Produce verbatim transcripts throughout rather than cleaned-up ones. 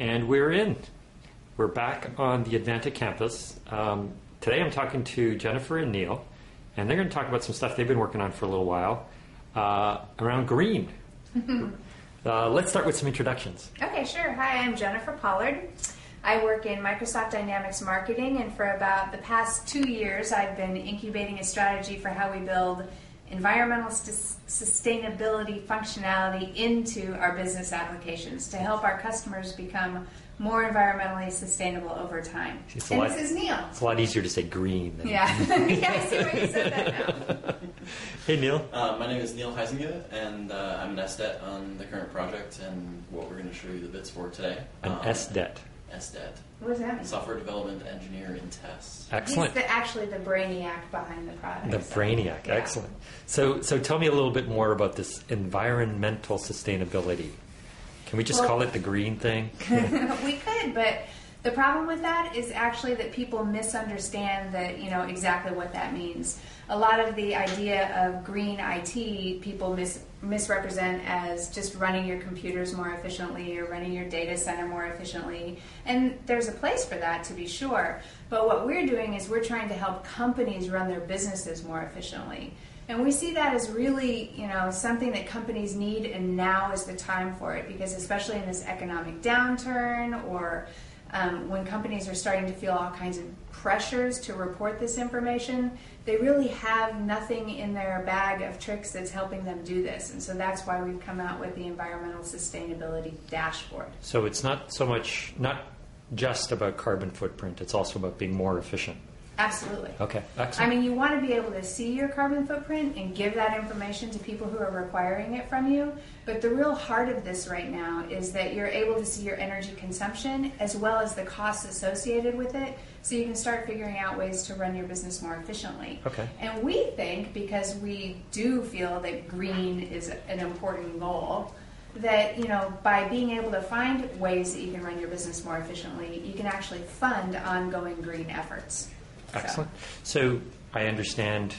And we're in. We're back on the Advanta campus. Um, today I'm talking to Jennifer and Neil, and they're going to talk about some stuff they've been working on for a little while uh, around green. uh, let's start with some introductions. Okay, sure. Hi, I'm Jennifer Pollard. I work in Microsoft Dynamics Marketing, and for about the past two years I've been incubating a strategy for how we build environmental st- sustainability functionality into our business applications to help our customers become more environmentally sustainable over time. It's and lot, this is Neil. It's a lot easier to say green than... Yeah, yeah, I see why you said that now. Hey, Neil. Uh, my name is Neil Heisinger, and uh, I'm an S D E T on the current project and what we're going to show you the bits for today. An um, S D E T. S D E T. What does that mean? Software Development Engineer in Test. Excellent. He's the, actually the brainiac behind the product. The so, brainiac. yeah. Excellent. So, so tell me a little bit more about this environmental sustainability. Can we just Well, call it the green thing? We could, but the problem with that is actually that people misunderstand that, you know, exactly what that means. A lot of the idea of green I T people mis- misrepresent as just running your computers more efficiently or running your data center more efficiently. And there's a place for that, to be sure. But what we're doing is we're trying to help companies run their businesses more efficiently. And we see that as really, you know, something that companies need, and now is the time for it, because especially in this economic downturn, or um, when companies are starting to feel all kinds of pressures to report this information, they really have nothing in their bag of tricks that's helping them do this. And so that's why we've come out with the Environmental Sustainability Dashboard. So it's not so much, not just about carbon footprint, it's also about being more efficient. Absolutely. Okay, I excellent. mean, you want to be able to see your carbon footprint and give that information to people who are requiring it from you. But the real heart of this right now is that you're able to see your energy consumption as well as the costs associated with it, so you can start figuring out ways to run your business more efficiently. Okay. And we think, because we do feel that green is an important goal, that, you know, by being able to find ways that you can run your business more efficiently, you can actually fund ongoing green efforts. Excellent. So I understand.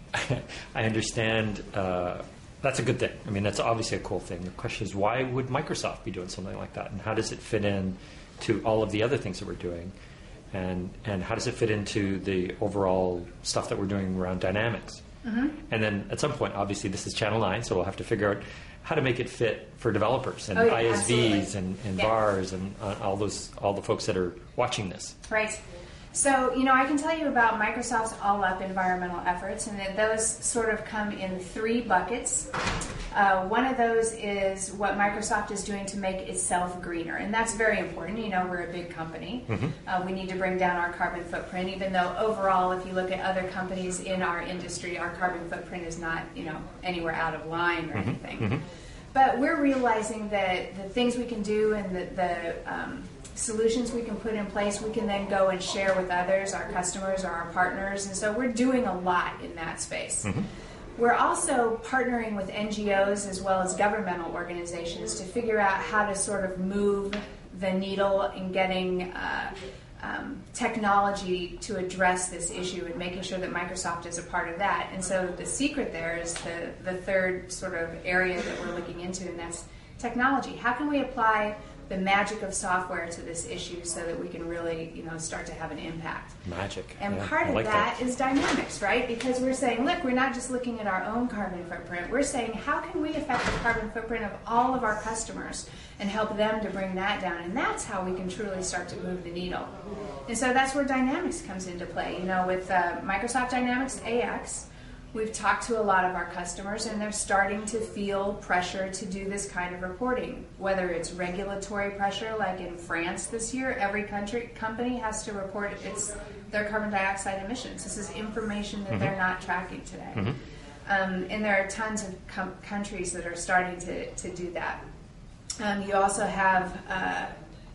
I understand. Uh, that's a good thing. I mean, that's obviously a cool thing. The question is, why would Microsoft be doing something like that, and how does it fit in to all of the other things that we're doing, and and how does it fit into the overall stuff that we're doing around Dynamics? Mm-hmm. And then at some point, obviously, this is Channel nine, so we'll have to figure out how to make it fit for developers and oh, yeah, I S Vs absolutely. and, and yeah. V A Rs and uh, all those all the folks that are watching this. Right. So, you know, I can tell you about Microsoft's all-up environmental efforts, and that those sort of come in three buckets. Uh, one of those is what Microsoft is doing to make itself greener, and that's very important. You know, we're a big company. Mm-hmm. Uh, we need to bring down our carbon footprint, even though overall, if you look at other companies in our industry, our carbon footprint is not, you know, anywhere out of line or mm-hmm. anything. Mm-hmm. But we're realizing that the things we can do and the, the um, solutions we can put in place, we can then go and share with others, our customers or our partners. And so we're doing a lot in that space. Mm-hmm. We're also partnering with N G Os as well as governmental organizations to figure out how to sort of move the needle in getting uh, um, technology to address this issue, and making sure that Microsoft is a part of that. And so the secret there is the, the third sort of area that we're looking into, and that's technology. How can we apply the magic of software to this issue so that we can really, you know, start to have an impact? Magic. And yeah, part I of like that, that is Dynamics, right? Because we're saying, look, we're not just looking at our own carbon footprint. We're saying, how can we affect the carbon footprint of all of our customers and help them to bring that down? And that's how we can truly start to move the needle. And so that's where Dynamics comes into play. You know, with uh, Microsoft Dynamics A X, we've talked to a lot of our customers, and they're starting to feel pressure to do this kind of reporting. Whether it's regulatory pressure, like in France this year, every country company has to report its their carbon dioxide emissions. This is information that mm-hmm. they're not tracking today. Mm-hmm. Um, and there are tons of com- countries that are starting to, to do that. Um, you also have uh,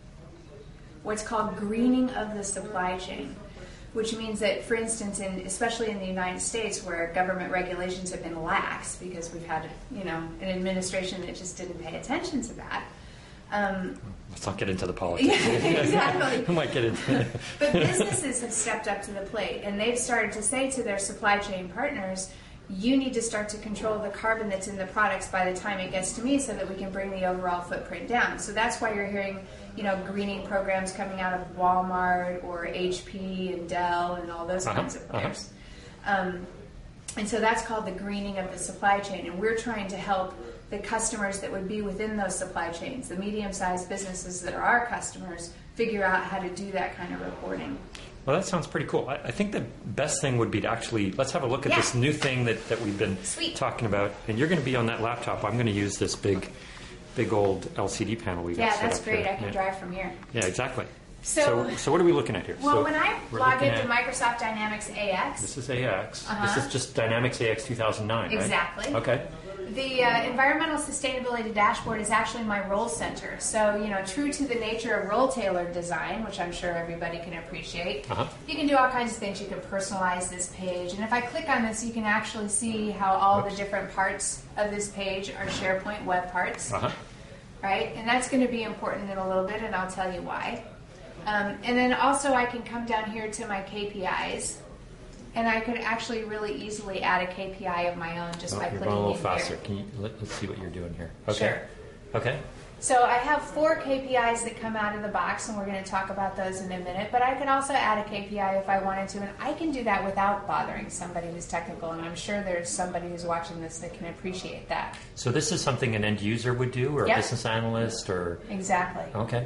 what's called greening of the supply chain, which means that, for instance, in, especially in the United States, where government regulations have been lax because we've had, you know, an administration that just didn't pay attention to that. Um, Let's not get into the politics. Yeah, exactly. We might get into it. But businesses have stepped up to the plate, and they've started to say to their supply chain partners, you need to start to control the carbon that's in the products by the time it gets to me so that we can bring the overall footprint down. So that's why you're hearing, you know, greening programs coming out of Walmart or H P and Dell and all those Uh-huh, kinds of uh-huh. players. Um, and so that's called the greening of the supply chain. And we're trying to help the customers that would be within those supply chains, the medium-sized businesses that are our customers, figure out how to do that kind of reporting. Well, that sounds pretty cool. I, I think the best thing would be to actually, let's have a look at Yeah. this new thing that, that we've been Sweet. talking about. And you're going to be on that laptop. I'm going to use this big, big old L C D panel we got Yeah, set that's up great. here. I can yeah. drive from here. Yeah, exactly. So- so, so what are we looking at here? Well, so when I we're log looking into at- Microsoft Dynamics A X, This is A X. Uh-huh. This is just Dynamics A X two thousand nine, right? Exactly. Okay. the uh, environmental sustainability dashboard is actually my role center. So, you know, true to the nature of role-tailored design, which I'm sure everybody can appreciate, Uh-huh. you can do all kinds of things. You can personalize this page. And if I click on this, you can actually see how all Oops. the different parts of this page are SharePoint web parts. Uh-huh. Right? And that's going to be important in a little bit, and I'll tell you why. Um, and then also I can come down here to my K P Is, and I could actually really easily add a K P I of my own just Oh, by you're clicking going a little in faster. here. Can you let, let's see what you're doing here? Okay. Sure. Okay. So I have four K P Is that come out of the box, and we're going to talk about those in a minute. But I could also add a K P I if I wanted to, and I can do that without bothering somebody who's technical. And I'm sure there's somebody who's watching this that can appreciate that. So this is something an end user would do, or Yep. a business analyst, or Exactly. okay.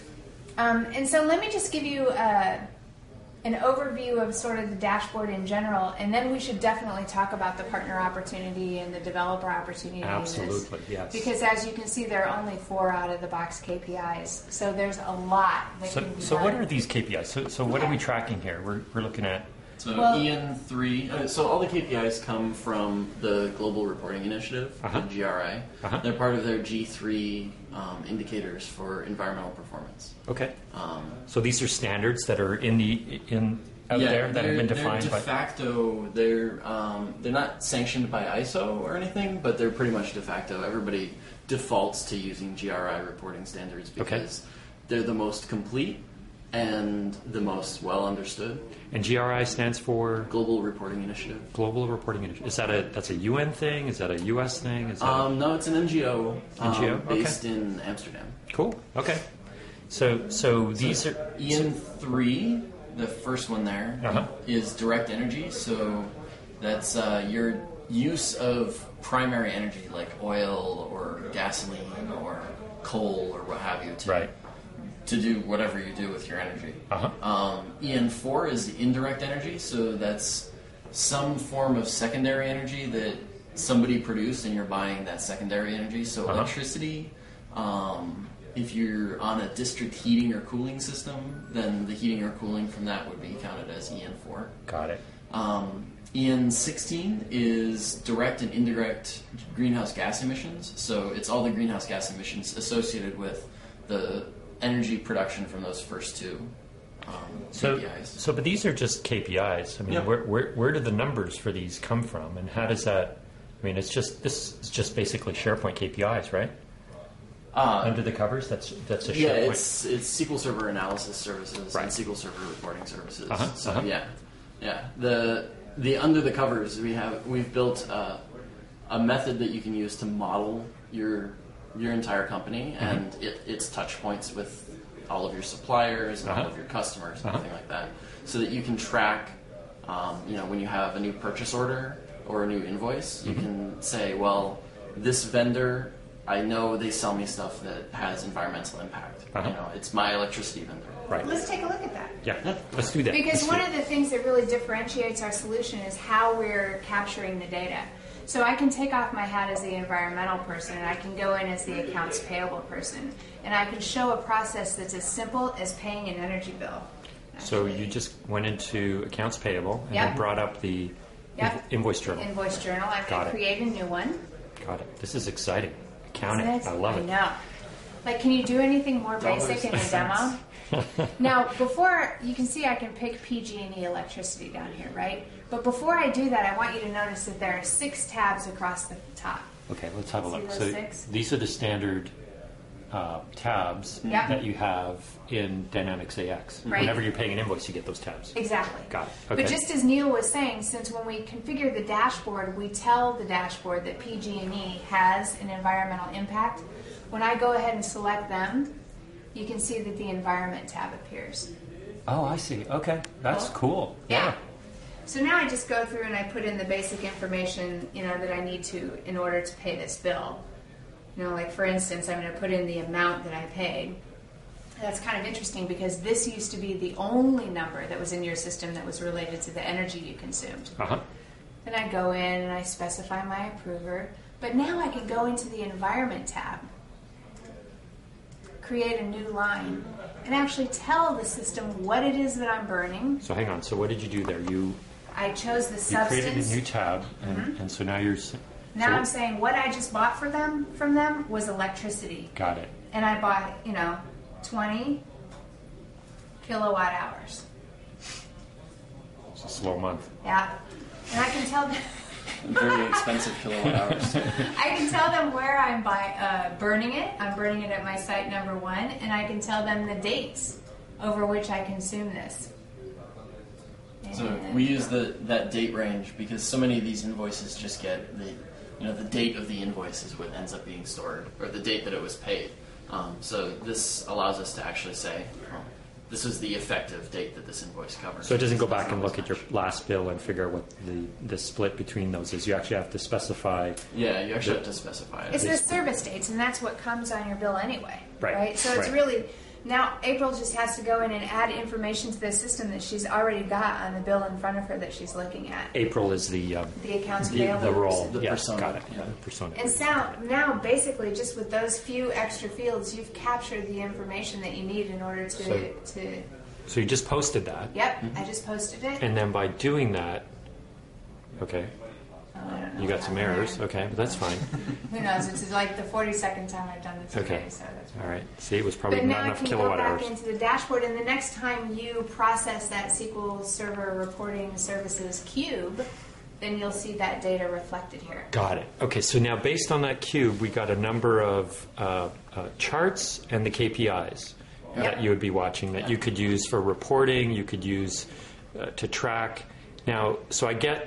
Um, and so let me just give you uh, an overview of sort of the dashboard in general, and then we should definitely talk about the partner opportunity and the developer opportunity. in this. Absolutely, yes. Because as you can see, there are only four out of the box K P Is, so there's a lot that So, can be so done. what are these K P Is? So, so what are we Okay. tracking here? We're, we're looking at. So Well- E N three, uh, so all the K P Is come from the Global Reporting Initiative, Uh-huh. the G R I. Uh-huh. They're part of their G three um, indicators for environmental performance. Okay. Um, So these are standards that are in the in out yeah, there that have they're- been defined they're de by. facto. They're um, they're not sanctioned by I S O or anything, but they're pretty much de facto. Everybody defaults to using G R I reporting standards Okay. because they're the most complete and the most well understood. And G R I stands for Global Reporting Initiative. Global Reporting Initiative. Is that a that's a U N thing? Is that a U S thing? Is that Um, no, it's an N G O, um, N G O? Okay. based in Amsterdam. a, cool? Okay. So so these are E N three, the first one there, is Uh-huh. direct energy. So that's uh, your use of primary energy like oil or gasoline or coal or what have you to, right. to do whatever you do with your energy. Uh-huh. Um, E N four is the indirect energy. So that's some form of secondary energy that somebody produced and you're buying that secondary energy. So Uh-huh. electricity. Um, if you're on a district heating or cooling system, then the heating or cooling from that would be counted as E N four. Got it. Um, E N sixteen is direct and indirect greenhouse gas emissions. So it's all the greenhouse gas emissions associated with the energy production from those first two um, So, K P Is. so, but these are just K P Is. I mean, Yep. where, where where do the numbers for these come from, and how does that? I mean, it's just this is just basically SharePoint K P Is, right? Uh, Under the covers, that's that's a yeah, SharePoint. it's it's S Q L Server analysis services Right. and S Q L Server reporting services. Uh-huh, So uh-huh. yeah, yeah. The the under the covers we have we've built uh, a method that you can use to model your your entire company Mm-hmm. and it, its touch points with all of your suppliers and all Uh-huh. of your customers and Uh-huh. everything like that, so that you can track. Um, you know, when you have a new purchase order or a new invoice, you Mm-hmm. can say, well, this vendor. I know they sell me stuff that has environmental impact. Uh-huh. You know, it's my electricity vendor. Right. Let's take a look at that. Yeah. Let's do that. Because Let's one do of it. the things that really differentiates our solution is how we're capturing the data. So I can take off my hat as the environmental person, and I can go in as the accounts payable person, and I can show a process that's as simple as paying an energy bill. So you just went into accounts payable and Yep. then brought up the Yep. inv- invoice journal. Invoice journal. I'm Got going it. to create a new one. Got it. This is exciting. Accounting. Isn't it? I love I it. know. Like, can you do anything more Dollars basic in and a demo? Now, before, you can see I can pick P G and E electricity down here, right? But before I do that, I want you to notice that there are six tabs across the top. Okay, let's have a See look. those So six? these are the standard uh, tabs Yep. that you have in Dynamics A X. Right. Whenever you're paying an invoice, you get those tabs. Exactly. Got it. Okay. But just as Neil was saying, since when we configure the dashboard, we tell the dashboard that P G and E has an environmental impact. When I go ahead and select them, you can see that the environment tab appears. Oh, I see. Okay, that's cool. Yeah. So now I just go through and I put in the basic information, you know, that I need to in order to pay this bill. You know, like for instance, I'm going to put in the amount that I paid. That's kind of interesting because this used to be the only number that was in your system that was related to the energy you consumed. Uh-huh. Then I go in and I specify my approver. But now I can go into the environment tab, create a new line, and actually tell the system what it is that I'm burning. So hang on. So what did you do there? You I chose the you substance. created a new tab, and, Mhm. and so now you're. s- Now so- I'm saying what I just bought for them from them was electricity. Got it. And I bought, you know, twenty kilowatt hours. It's a slow month. Yeah. And I can tell them Very expensive kilowatt hours. I can tell them where I'm by uh, burning it. I'm burning it at my site number one, and I can tell them the dates over which I consume this. So And- we use the that date range because so many of these invoices just get the, you know, the date of the invoice is what ends up being stored, or the date that it was paid. Um, so this allows us to actually say, oh, this is the effective date that this invoice covers. So it doesn't go back and It's look not at your last bill and figure out what the, the split between those is. You actually have to specify. Yeah, you actually have to specify it. It's the service dates, and that's what comes on your bill anyway. Right, So it's right. really now April just has to go in and add information to the system that she's already got on the bill in front of her that she's looking at. April is the um, The accounts the, payable the role. The yeah, persona, got it. yeah. The persona. And so now, basically, just with those few extra fields, you've captured the information that you need in order to. So- to So you just posted that, yep, I just posted it. and then by doing that, okay, Oh, I don't know you what got some happened errors. there. Okay, but that's fine. Who knows? It's like the forty-second time I've done this Okay. today, so that's All right. See, it was probably But not now I enough can go kilowatt back hours. into the dashboard, and the next time you process that S Q L Server Reporting Services cube, then you'll see that data reflected here. Got it. Okay, so now based on that cube, we got a number of uh, uh, charts and the K P Is that Yep. you would be watching that you could use for reporting, you could use uh, to track. Now, so I get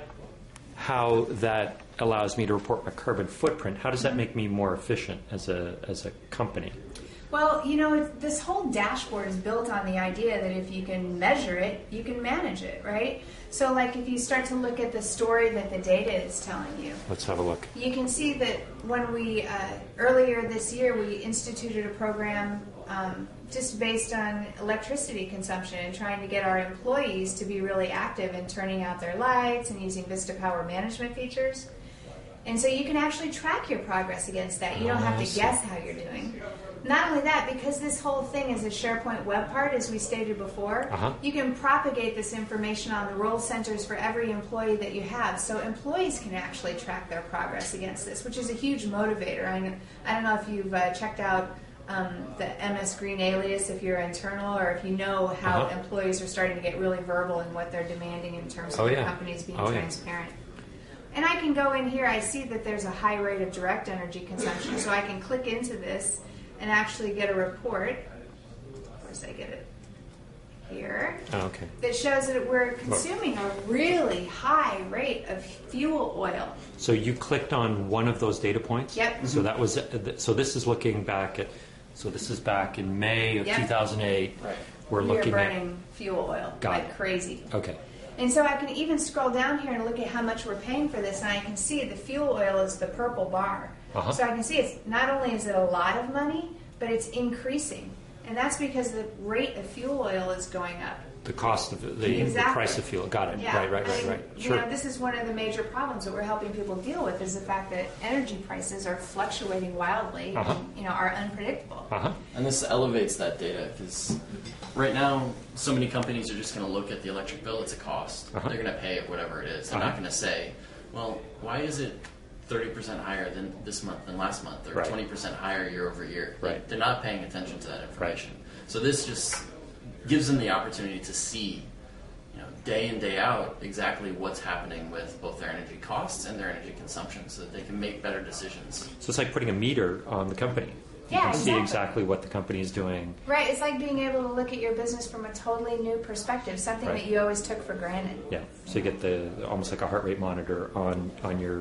how that allows me to report my carbon footprint. How does that make me more efficient as a as a company? Well, you know, it's- this whole dashboard is built on the idea that if you can measure it, you can manage it, right? So, like, if you start to look at the story that the data is telling you, Let's have a look. you can see that when we, uh, earlier this year, we instituted a program um, just based on electricity consumption and trying to get our employees to be really active in turning out their lights and using Vista Power management features. And so you can actually track your progress against that. You don't Oh, have I to see. guess how you're doing. Not only that, because this whole thing is a SharePoint web part, as we stated before, Uh-huh. you can propagate this information on the role centers for every employee that you have. So employees can actually track their progress against this, which is a huge motivator. I, kn- I don't know if you've uh, checked out um, the M S Green alias if you're internal, or if you know how Uh-huh. employees are starting to get really verbal in what they're demanding in terms of Oh, the yeah. companies being Oh, yeah. transparent. And I can go in here, I see that there's a high rate of direct energy consumption, so I can click into this and actually get a report. Of course, I get it here. Oh, okay. That shows that we're consuming a really high rate of fuel oil. So you clicked on one of those data points? Yep. So that was so this is looking back at so this is back in May of Yep. two thousand eight. Right. We're we are looking burning fuel oil Got like it. crazy. at Okay. And so I can even scroll down here and look at how much we're paying for this, and I can see the fuel oil is the purple bar. Uh-huh. So I can see it's not only is it a lot of money, but it's increasing. And that's because the rate of fuel oil is going up. The cost of it, the, Exactly. the price of fuel. Got it. Yeah. Right, right, right, and, right. You Sure. know, this is one of the major problems that we're helping people deal with is the fact that energy prices are fluctuating wildly Uh-huh. and, you know, are unpredictable. Uh-huh. And this elevates that data because right now, so many companies are just going to look at the electric bill. It's a cost. Uh-huh. They're going to pay it whatever it is. They're Uh-huh. not going to say, well, why is it thirty percent higher than this month than last month or Right. twenty percent higher year over year? Right. They're not paying attention to that information. So this just gives them the opportunity to see, you know, day in, day out, exactly what's happening with both their energy costs and their energy consumption so that they can make better decisions. So it's like putting a meter on the company. Yeah, can see exactly. exactly what the company is doing. Right, it's like being able to look at your business from a totally new perspective, something Right. that you always took for granted. Yeah, so you get the almost like a heart rate monitor on on your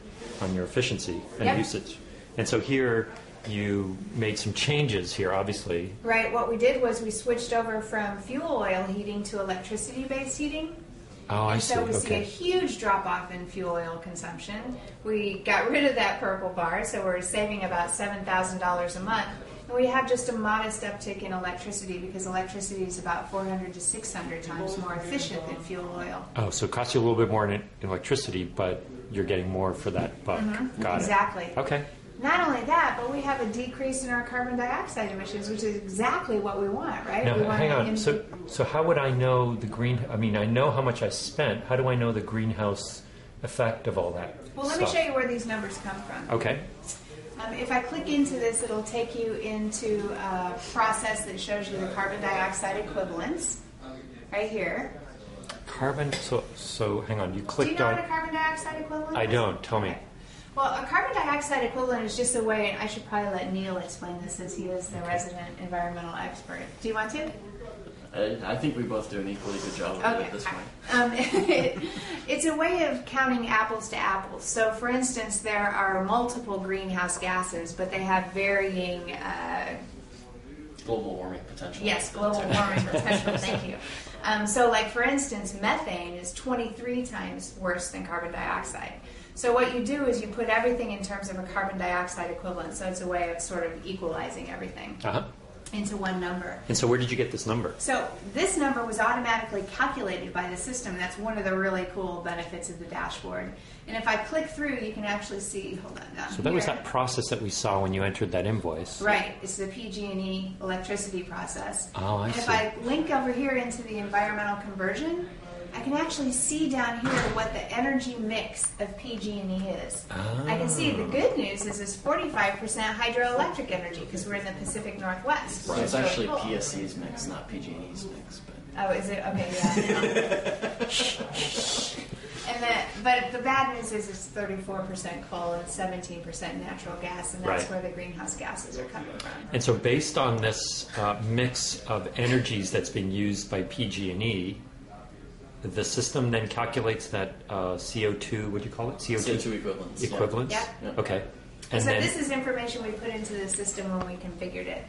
on your efficiency and Yep. usage. And so here you made some changes here, obviously. Right, what we did was we switched over from fuel oil heating to electricity-based heating. Oh, I And see. so we see a Okay. huge drop off in fuel oil consumption. We got rid of that purple bar, so we're saving about seven thousand dollars a month. And we have just a modest uptick in electricity because electricity is about four hundred to six hundred times more efficient than fuel oil. Oh, so it costs you a little bit more in electricity, but you're getting more for that buck. Got Exactly. it. Okay. Not only that, but we have a decrease in our carbon dioxide emissions, which is exactly what we want, right? Now, we want hang to on. in- So, so how would I know the green? I mean, I know how much I spent. How do I know the greenhouse effect of all that? well, let me stuff? show you where these numbers come from. Okay. Um, if I click into this, it'll take you into a process that shows you the carbon dioxide equivalents right here. Carbon. So, so hang on. You Do you clicked know on. what a carbon dioxide equivalent I is? don't. Tell me. Okay. Well, a carbon dioxide equivalent is just a way, and I should probably let Neil explain this since he is the resident environmental expert. Do you want to? I, I think we both do an equally good job of it Okay. at this point. Um, it, it's a way of counting apples to apples. So, for instance, there are multiple greenhouse gases, but they have varying, uh, Global warming potential. yes, global warming potential. Thank you. Um, so, like for instance, methane is twenty-three times worse than carbon dioxide. So, what you do is you put everything in terms of a carbon dioxide equivalent. So, it's a way of sort of equalizing everything Uh huh. into one number. And so, where did you get this number? So this number was automatically calculated by the system. That's one of the really cool benefits of the dashboard. And if I click through, you can actually see, hold on down So that was here. that process that we saw when you entered that invoice. Right, it's the P G and E electricity process. Oh, I and if see. I link over here into the environmental conversion, I can actually see down here what the energy mix of P G and E is. I can see the good news is it's forty-five percent hydroelectric energy because we're in the Pacific Northwest. So which it's is really actually cool. P S C's mix, not P G and E's mix. But Oh, is it? Okay, yeah. And the, but the bad news is it's thirty-four percent coal and seventeen percent natural gas, and that's Right. where the greenhouse gases are coming from. And so, based on this uh, mix of energies that's being used by P G and E, the system then calculates that uh, C O two. What do you call it? C O two C O two equivalents. yeah. equivalents. Yeah. Yeah. Okay. And so then this is information we put into the system when we configured it.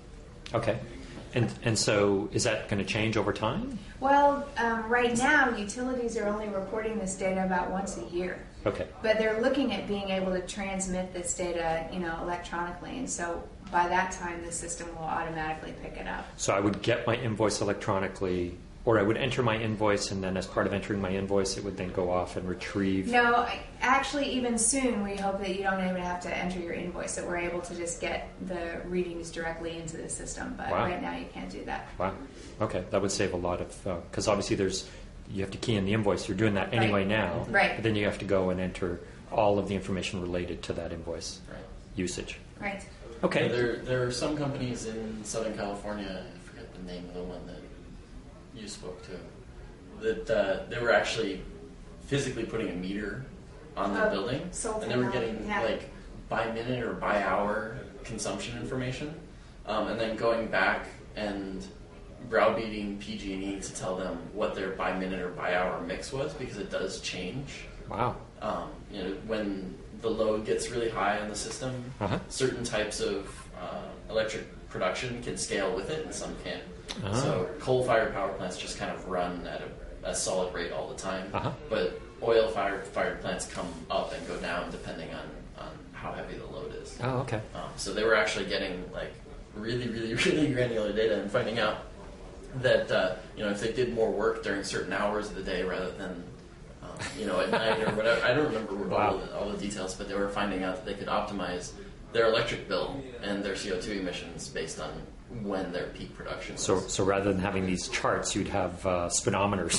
okay. And and so, is that going to change over time? Well, um, right now, utilities are only reporting this data about once a year. Okay. But they're looking at being able to transmit this data, you know, electronically, and so by that time, the system will automatically pick it up. So I would get my invoice electronically, or I would enter my invoice, and then as part of entering my invoice, it would then go off and retrieve. No, I- actually, even soon, we hope that you don't even have to enter your invoice, that we're able to just get the readings directly into the system. But Wow. right now, you can't do that. Wow. Okay, that would save a lot of because obviously there's you have to key in the invoice. You're doing that anyway Right. now. Right. But then you have to go and enter all of the information related to that invoice Right. usage. Right. Okay. Yeah, there, there are some companies in Southern California, I forget the name of the one that you spoke to, that uh, they were actually physically putting a meter on their Oh, building, solar and they were panel, getting yeah. like by minute or by hour consumption information, um, and then going back and browbeating P G and E to tell them what their by minute or by hour mix was because it does change. Wow. Um, you know, when the load gets really high on the system, Uh-huh. certain types of uh, electric production can scale with it, and some can't. Ah. So coal-fired power plants just kind of run at a, a solid rate all the time, Uh-huh. but oil-fired fired plants come up and go down depending on, on how heavy the load is. Oh, okay. Um, so they were actually getting like really, really, really granular data and finding out that uh, you know if they did more work during certain hours of the day rather than um, you know at night or whatever. I don't remember Wow. all, the, all the details, but they were finding out that they could optimize their electric bill and their C O two emissions based on when their peak production was. So, so rather than having these charts, you'd have uh, speedometers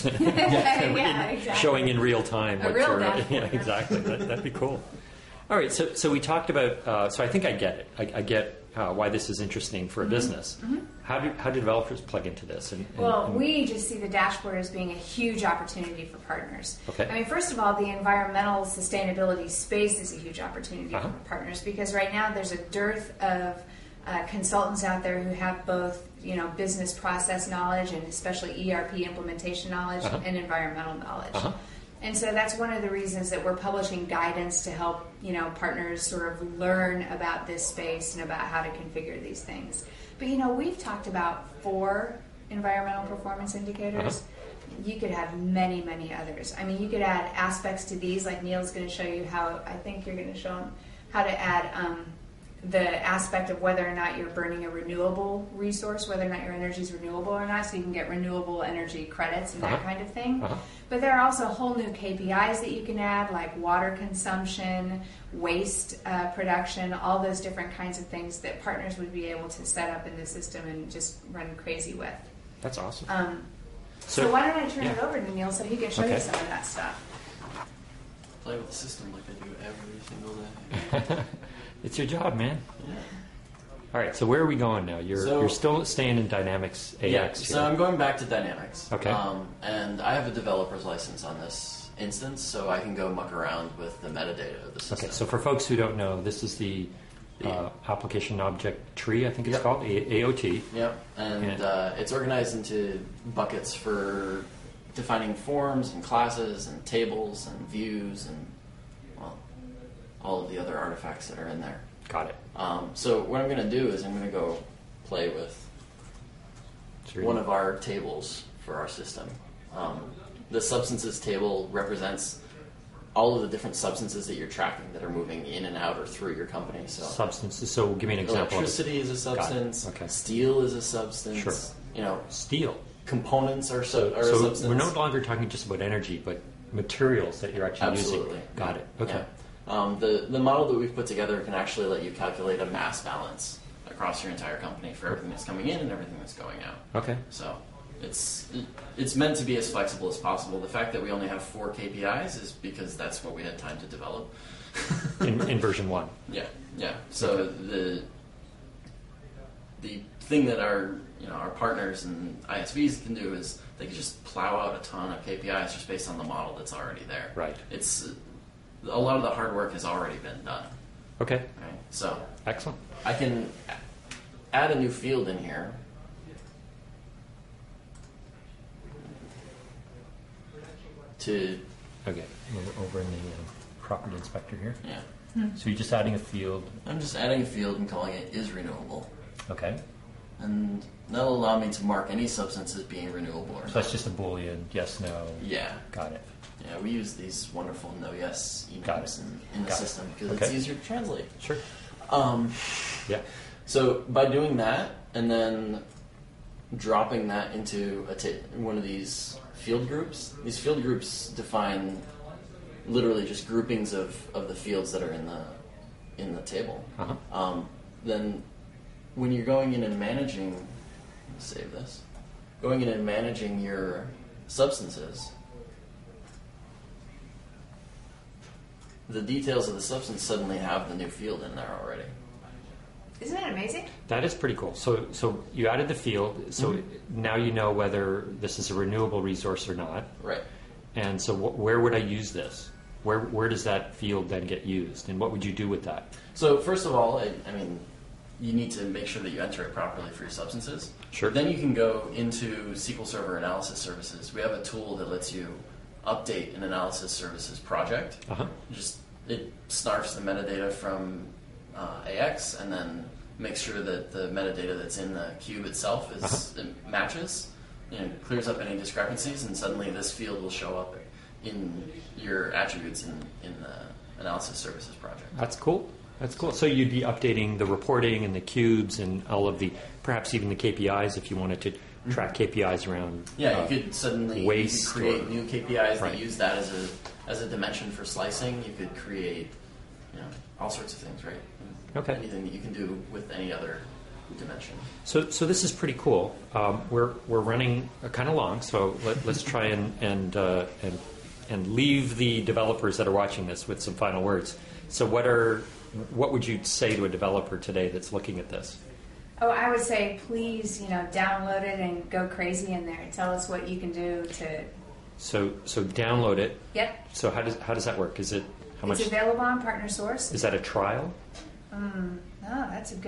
yeah, exactly. showing in real time. A what real your- dashboard. yeah, exactly. That, that'd be cool. All right. So, so we talked about. Uh, so I think I get it. I, I get uh, why this is interesting for a business. How do how do developers plug into this? And, and- Well, and- we just see the dashboard as being a huge opportunity for partners. Okay. I mean, first of all, the environmental sustainability space is a huge opportunity Uh-huh. for partners because right now there's a dearth of uh, consultants out there who have both, you know, business process knowledge and especially E R P implementation knowledge Uh-huh. and environmental knowledge. Uh-huh. And so that's one of the reasons that we're publishing guidance to help, you know, partners sort of learn about this space and about how to configure these things. But, you know, we've talked about four environmental performance indicators. Uh-huh. You could have many, many others. I mean, you could add aspects to these, like Neil's going to show you how, I think you're going to show him how to add um, the aspect of whether or not you're burning a renewable resource, whether or not your energy is renewable or not, so you can get renewable energy credits and that Uh-huh. kind of thing. Uh-huh. But there are also whole new K P Is that you can add, like water consumption, waste uh, production, all those different kinds of things that partners would be able to set up in the system and just run crazy with. That's awesome. Um, So- so, why don't I turn yeah. it over to Neil so he can show Okay. you some of that stuff. Play with the system like I do every single day. It's your job, man. Yeah. All right, so where are we going now? You're So- you're still staying in Dynamics A X. Yeah, here. so I'm going back to Dynamics. Okay. Um, and I have a developer's license on this instance, so I can go muck around with the metadata of the system. Okay, so for folks who don't know, this is the uh, application object tree, I think it's Yep. called, A- AOT. Yep, and And- uh, it's organized into buckets for defining forms and classes and tables and views and, well, all of the other artifacts that are in there. Got it. Um, so what I'm going to do is I'm going to go play with So you're- one of our tables for our system. Um, the substances table represents all of the different substances that you're tracking that are moving in and out or through your company. So substances. So give me an example. of electricity is a Got it. substance. Okay. Steel is a substance. Sure. You know, steel. components are, so, are a So substance. we're no longer talking just about energy, but materials that you're actually Absolutely. using. Got it. Okay. Yeah. Um, the the model that we've put together can actually let you calculate a mass balance across your entire company for everything that's coming in and everything that's going out. Okay. So it's it's meant to be as flexible as possible. The fact that we only have four K P Is is because that's what we had time to develop. In, in version one. Yeah, yeah. So Okay. the the thing that our you know our partners and I S Vs can do is they can just plow out a ton of K P Is just based on the model that's already there. Right. It's a lot of the hard work has already been done. Okay. Right. So Excellent. I can add a new field in here. To Okay. We're over in the um, property inspector here. yeah, So you're just adding a field. I'm just adding a field and calling it is renewable, Okay. and that'll allow me to mark any substance as being renewable or So not. that's just a Boolean, yes, no. Yeah, Got it. yeah. We use these wonderful no yes Got enums it. in, in the Got it. system because Okay. it's easier to translate. Sure. Um, Yeah. so by doing that and then dropping that into a ta- one of these field groups, these field groups define literally just groupings of, of the fields that are in the in the table. Uh-huh. Um, then when you're going in and managing, save this, going in and managing your substances, the details of the substance suddenly have the new field in there already. Isn't that amazing? That is pretty cool. So, so you added the field. So Mm-hmm. now you know whether this is a renewable resource or not. Right. And so, wh- where would I use this? Where where does that field then get used? And what would you do with that? So first of all, I, I mean, you need to make sure that you enter it properly for your substances. Sure. Then you can go into S Q L Server Analysis Services. We have a tool that lets you update an analysis services project. Uh huh. Just it snarfs the metadata from uh, A X and then makes sure that the metadata that's in the cube itself is Uh-huh. it matches. You know, clears up any discrepancies, and suddenly this field will show up in your attributes in, in the analysis services project. That's cool. That's cool. So you'd be updating the reporting and the cubes and all of the, perhaps even the K P Is if you wanted to track K P Is around. Yeah, uh, you could suddenly waste you could create or- new K P Is Right. that use that as a as a dimension for slicing. You could create, you know, all sorts of things, right? Okay. Anything that you can do with any other dimension. So, so this is pretty cool. Um, we're we're running uh, kind of long, so let, let's try and and uh, and and leave the developers that are watching this with some final words. So, what are what would you say to a developer today that's looking at this? Oh, I would say please, you know, download it and go crazy in there. Tell us what you can do to. So, so download it. Yep. So, how does how does that work? Is it how much? It's available on Partner Source. Is that a trial? Mm, oh, that's a good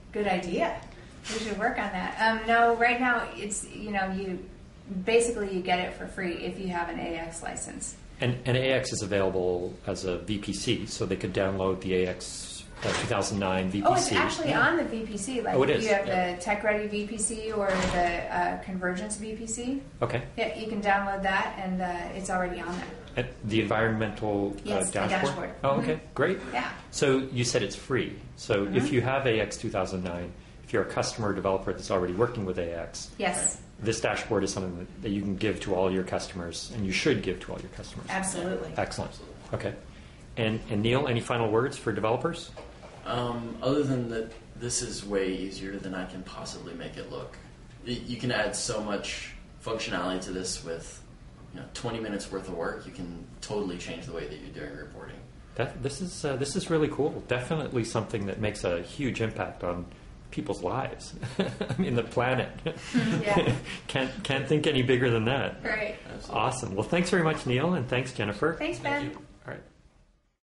Good idea. We should work on that. Um, no, right now it's you know you basically you get it for free if you have an A X license. And, and A X is available as a V P C, so they could download the A X uh, two thousand nine V P C. Oh, it's actually on the V P C. Like Oh, it if is? you have Yeah. the Tech Ready V P C or the uh, Convergence V P C. Okay. Yeah, you can download that, and uh, it's already on there. And the environmental Yes, uh, the dashboard? dashboard. Oh, okay. Great. Yeah. So you said it's free. So if you have A X two thousand nine, if you're a customer or developer that's already working with A X, Yes, this dashboard is something that, that you can give to all your customers, and you should give to all your customers. absolutely. Excellent. Okay. And, and Neil, any final words for developers? Um, other than that, this is way easier than I can possibly make it look. Y- You can add so much functionality to this with, you know, twenty minutes worth of work. You can totally change the way that you're doing reporting. That, this is uh, this is really cool. Definitely something that makes a huge impact on people's lives. I mean, the planet. Yeah. can't can't think any bigger than that. Great. Absolutely. Awesome. Well, thanks very much, Neil, and thanks, Jennifer. Thanks, Ben. Thank you.